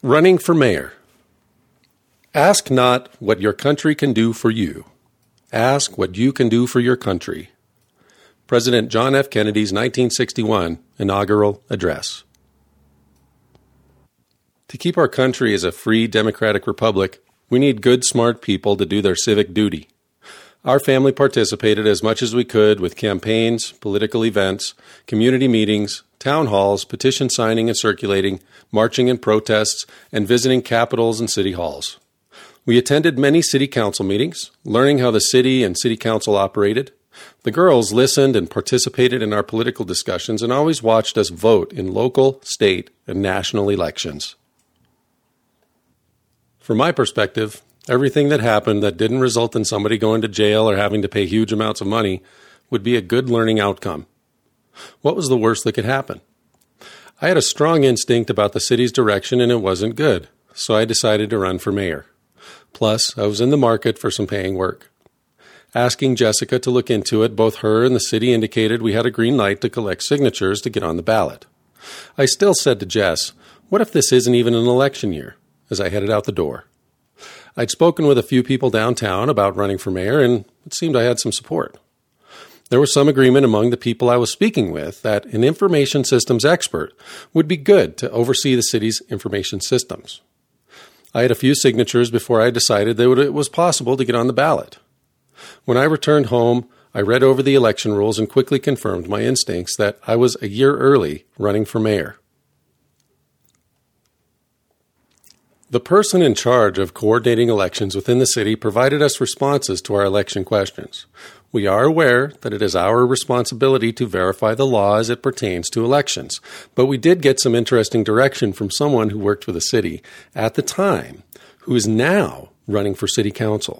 Running for mayor. Ask not what your country can do for you. Ask what you can do for your country. President John F. Kennedy's 1961 inaugural address. To keep our country as a free, democratic republic, we need good, smart people to do their civic duty. Our family participated as much as we could with campaigns, political events, community meetings, town halls, petition signing and circulating, marching and protests, and visiting capitals and city halls. We attended many city council meetings, learning how the city and city council operated. The girls listened and participated in our political discussions and always watched us vote in local, state, and national elections. From my perspective, everything that happened that didn't result in somebody going to jail or having to pay huge amounts of money would be a good learning outcome. What was the worst that could happen? I had a strong instinct about the city's direction and it wasn't good, so I decided to run for mayor. Plus, I was in the market for some paying work. Asking Jessica to look into it, both her and the city indicated we had a green light to collect signatures to get on the ballot. I still said to Jess, what if this isn't even an election year, as I headed out the door. I'd spoken with a few people downtown about running for mayor, and it seemed I had some support. There was some agreement among the people I was speaking with that an information systems expert would be good to oversee the city's information systems. I had a few signatures before I decided that it was possible to get on the ballot. When I returned home, I read over the election rules and quickly confirmed my instincts that I was a year early running for mayor. The person in charge of coordinating elections within the city provided us responses to our election questions. We are aware that it is our responsibility to verify the law as it pertains to elections, but we did get some interesting direction from someone who worked for the city at the time, who is now running for city council.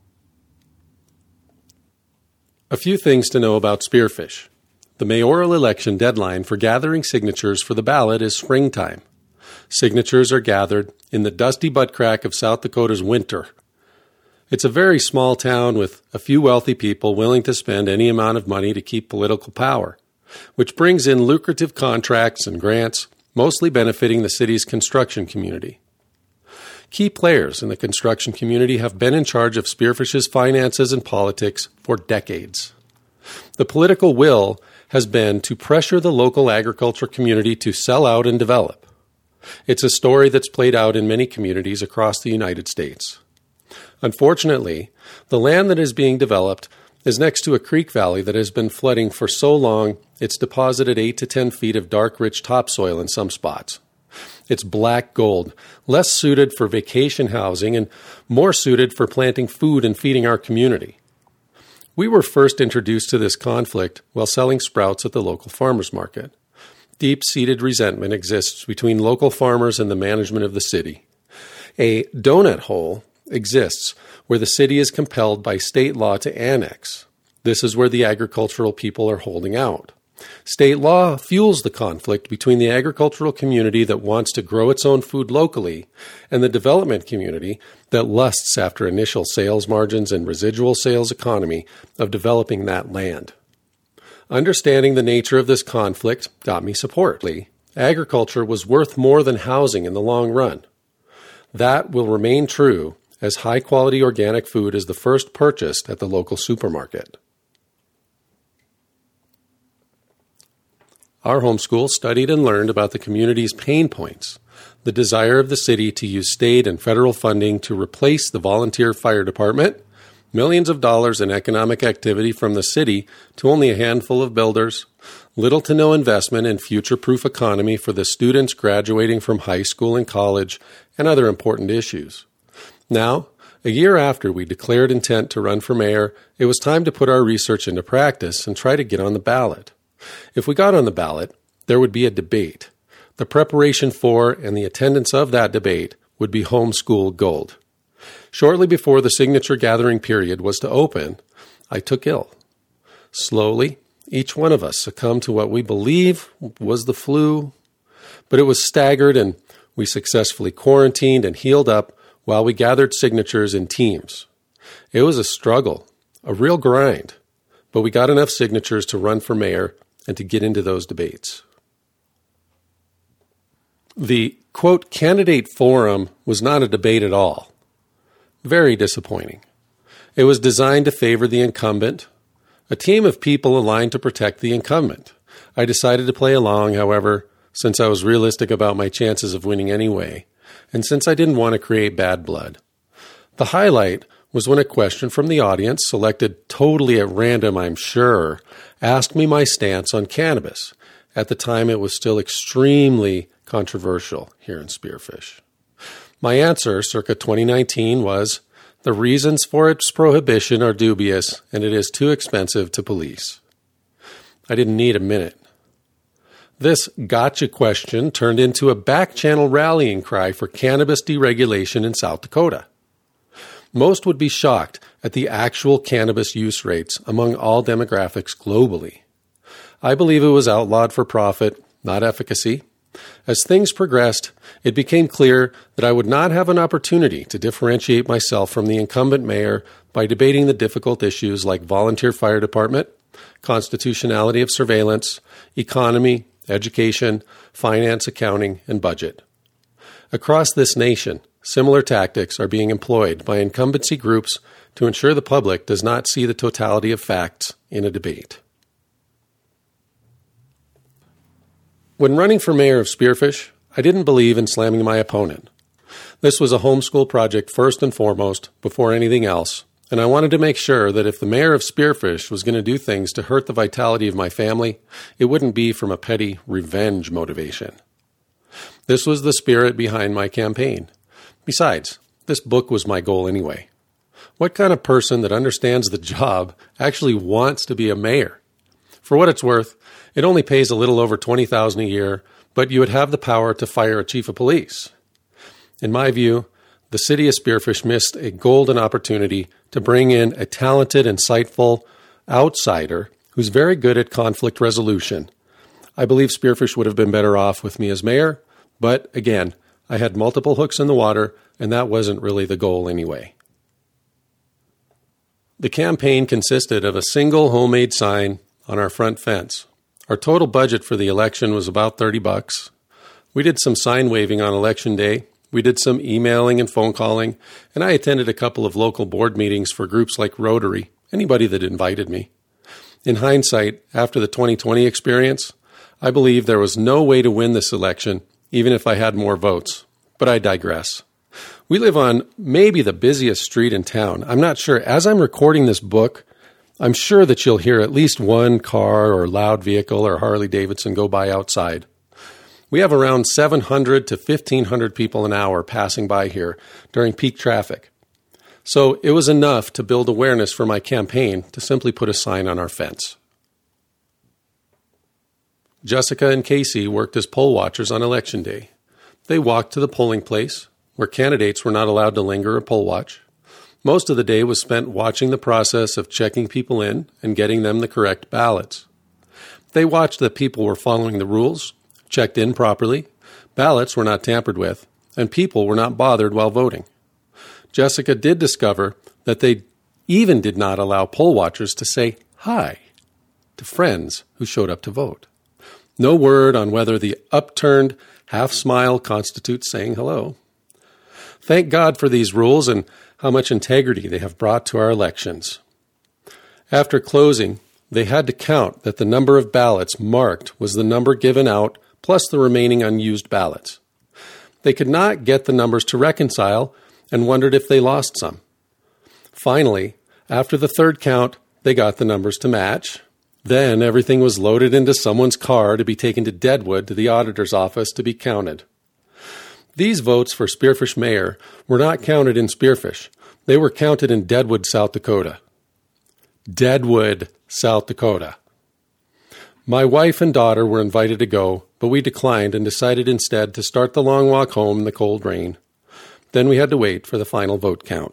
A few things to know about Spearfish. The mayoral election deadline for gathering signatures for the ballot is springtime. Signatures are gathered in the dusty butt crack of South Dakota's winter. It's a very small town with a few wealthy people willing to spend any amount of money to keep political power, which brings in lucrative contracts and grants, mostly benefiting the city's construction community. Key players in the construction community have been in charge of Spearfish's finances and politics for decades. The political will has been to pressure the local agriculture community to sell out and develop. It's a story that's played out in many communities across the United States. Unfortunately, the land that is being developed is next to a creek valley that has been flooding for so long it's deposited 8 to 10 feet of dark, rich topsoil in some spots. It's black gold, less suited for vacation housing and more suited for planting food and feeding our community. We were first introduced to this conflict while selling sprouts at the local farmers market. Deep-seated resentment exists between local farmers and the management of the city. A donut hole exists where the city is compelled by state law to annex. This is where the agricultural people are holding out. State law fuels the conflict between the agricultural community that wants to grow its own food locally and the development community that lusts after initial sales margins and residual sales economy of developing that land. Understanding the nature of this conflict got me support. Agriculture was worth more than housing in the long run. That will remain true as high-quality organic food is the first purchased at the local supermarket. Our homeschool studied and learned about the community's pain points, the desire of the city to use state and federal funding to replace the volunteer fire department, millions of dollars in economic activity from the city to only a handful of builders, little to no investment in future-proof economy for the students graduating from high school and college, and other important issues. Now, a year after we declared intent to run for mayor, it was time to put our research into practice and try to get on the ballot. If we got on the ballot, there would be a debate. The preparation for and the attendance of that debate would be homeschool gold. Shortly before the signature gathering period was to open, I took ill. Slowly, each one of us succumbed to what we believe was the flu, but it was staggered and we successfully quarantined and healed up while we gathered signatures in teams. It was a struggle, a real grind, but we got enough signatures to run for mayor and to get into those debates. The quote, candidate forum was not a debate at all. Very disappointing. It was designed to favor the incumbent, a team of people aligned to protect the incumbent. I decided to play along, however, since I was realistic about my chances of winning anyway, and since I didn't want to create bad blood. The highlight was when a question from the audience, selected totally at random, I'm sure, asked me my stance on cannabis. At the time, it was still extremely controversial here in Spearfish. My answer, circa 2019, was, the reasons for its prohibition are dubious, and it is too expensive to police. I didn't need a minute. This gotcha question turned into a back-channel rallying cry for cannabis deregulation in South Dakota. Most would be shocked at the actual cannabis use rates among all demographics globally. I believe it was outlawed for profit, not efficacy. As things progressed, it became clear that I would not have an opportunity to differentiate myself from the incumbent mayor by debating the difficult issues like volunteer fire department, constitutionality of surveillance, economy, education, finance, accounting, and budget. Across this nation, similar tactics are being employed by incumbency groups to ensure the public does not see the totality of facts in a debate. When running for mayor of Spearfish, I didn't believe in slamming my opponent. This was a homeschool project first and foremost, before anything else, and I wanted to make sure that if the mayor of Spearfish was going to do things to hurt the vitality of my family, it wouldn't be from a petty revenge motivation. This was the spirit behind my campaign. Besides, this book was my goal anyway. What kind of person that understands the job actually wants to be a mayor? For what it's worth, it only pays a little over $20,000 a year, but you would have the power to fire a chief of police. In my view, the city of Spearfish missed a golden opportunity to bring in a talented, insightful outsider who's very good at conflict resolution. I believe Spearfish would have been better off with me as mayor, but again, I had multiple hooks in the water, and that wasn't really the goal anyway. The campaign consisted of a single homemade sign on our front fence. Our total budget for the election was about $30. We did some sign waving on election day. We did some emailing and phone calling, and I attended a couple of local board meetings for groups like Rotary, anybody that invited me. In hindsight, after the 2020 experience, I believe there was no way to win this election, even if I had more votes. But I digress. We live on maybe the busiest street in town. I'm not sure. As I'm recording this book, I'm sure that you'll hear at least one car or loud vehicle or Harley Davidson go by outside. We have around 700 to 1,500 people an hour passing by here during peak traffic. So it was enough to build awareness for my campaign to simply put a sign on our fence. Jessica and Casey worked as poll watchers on Election Day. They walked to the polling place, where candidates were not allowed to linger or poll watch. Most of the day was spent watching the process of checking people in and getting them the correct ballots. They watched that people were following the rules, checked in properly, ballots were not tampered with, and people were not bothered while voting. Jessica did discover that they even did not allow poll watchers to say hi to friends who showed up to vote. No word on whether the upturned half smile constitutes saying hello. Thank God for these rules and how much integrity they have brought to our elections. After closing, they had to count that the number of ballots marked was the number given out plus the remaining unused ballots. They could not get the numbers to reconcile and wondered if they lost some. Finally, after the third count, they got the numbers to match. Then everything was loaded into someone's car to be taken to Deadwood to the auditor's office to be counted. These votes for Spearfish mayor were not counted in Spearfish. They were counted in Deadwood, South Dakota. Deadwood, South Dakota. My wife and daughter were invited to go, but we declined and decided instead to start the long walk home in the cold rain. Then we had to wait for the final vote count.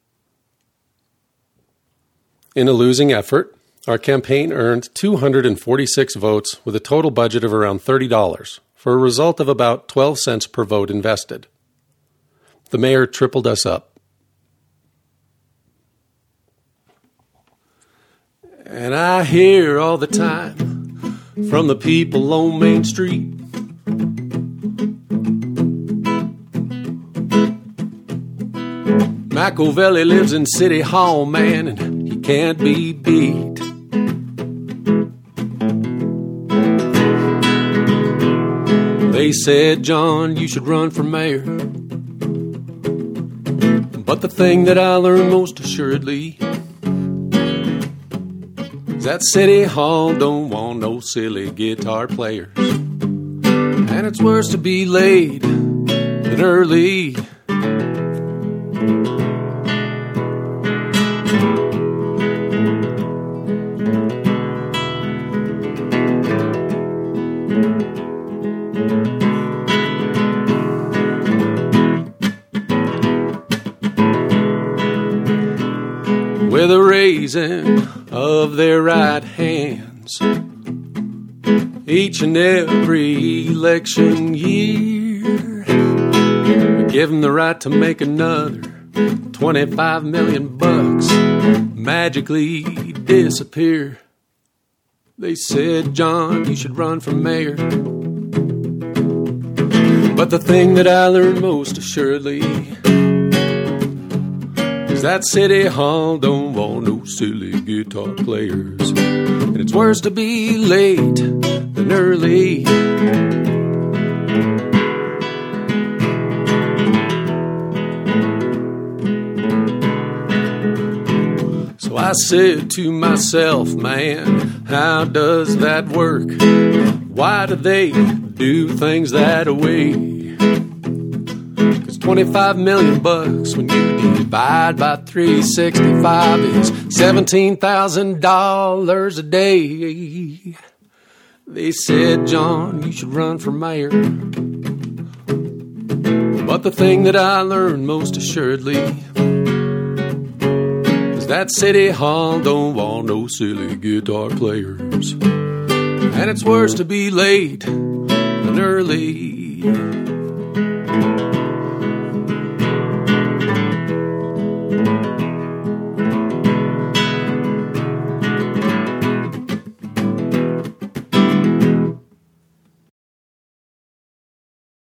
In a losing effort, our campaign earned 246 votes with a total budget of around $30, for a result of about 12 cents per vote invested. The mayor tripled us up. And I hear all the time from the people on Main Street, Machiavelli lives in City Hall, man, and he can't be beat. They said, John, you should run for mayor. But the thing that I learned most assuredly is that City Hall don't want no silly guitar players. And it's worse to be late than early. With a raising of their right hands each and every election year, we give them the right to make another $25 million magically disappear. They said, John, you should run for mayor. But the thing that I learned most assuredly is that City Hall don't want no silly guitar players. And it's worse to be late than early. So I said to myself, man, how does that work? Why do they do things that way? 25 million bucks when you divide by 365 is $17,000 a day. They said, John, you should run for mayor. But the thing that I learned most assuredly is that City Hall don't want no silly guitar players. And it's worse to be late than early.